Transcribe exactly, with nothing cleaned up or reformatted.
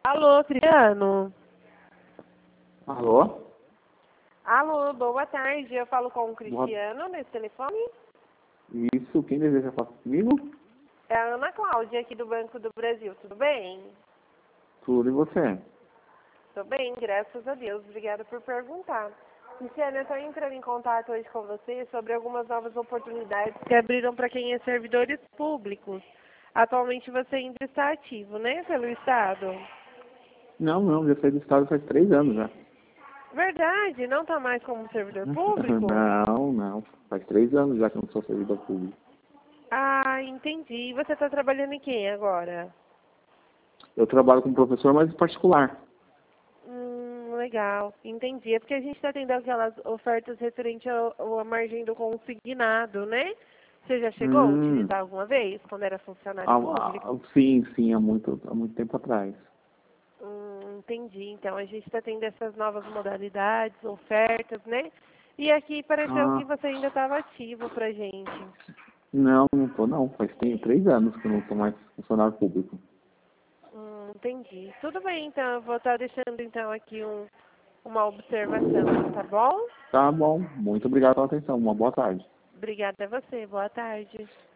Alô, Cristiano? Alô? Alô, boa tarde. Eu falo com o Boa... Cristiano nesse telefone? Isso, quem deseja falar comigo? É a Ana Cláudia, aqui do Banco do Brasil. Tudo bem? Tudo e você? Tô bem, graças a Deus. Obrigada por perguntar. Cristiano, eu estou entrando em contato hoje com você sobre algumas novas oportunidades que abriram para quem é servidores públicos. Atualmente você ainda está ativo, né, pelo Estado? Não, não, já saí do estado faz três anos já. Verdade, não está mais como servidor público? Não, não, faz três anos já que eu não sou servidor público. Ah, entendi. E você está trabalhando em quem agora? Eu trabalho como professor, mas particular. Hum, legal, entendi. É porque a gente está tendo aquelas ofertas referentes ao, ao- à margem do consignado, né? Você já chegou a Hum, utilizar alguma vez, quando era funcionário ah, público? ah, sim, sim, há muito, há muito tempo atrás. Hum, entendi. Então, a gente está tendo essas novas modalidades, ofertas, né? E aqui pareceu Ah, que você ainda estava ativo pra gente. não, não tô não, faz tem três anos que eu não sou mais funcionário público. Hum, entendi. Tudo bem, então. Eu vou estar deixando, então, aqui um, uma observação, tá bom? Tá bom, muito obrigado pela atenção, uma boa tarde. Obrigada a você. Boa tarde.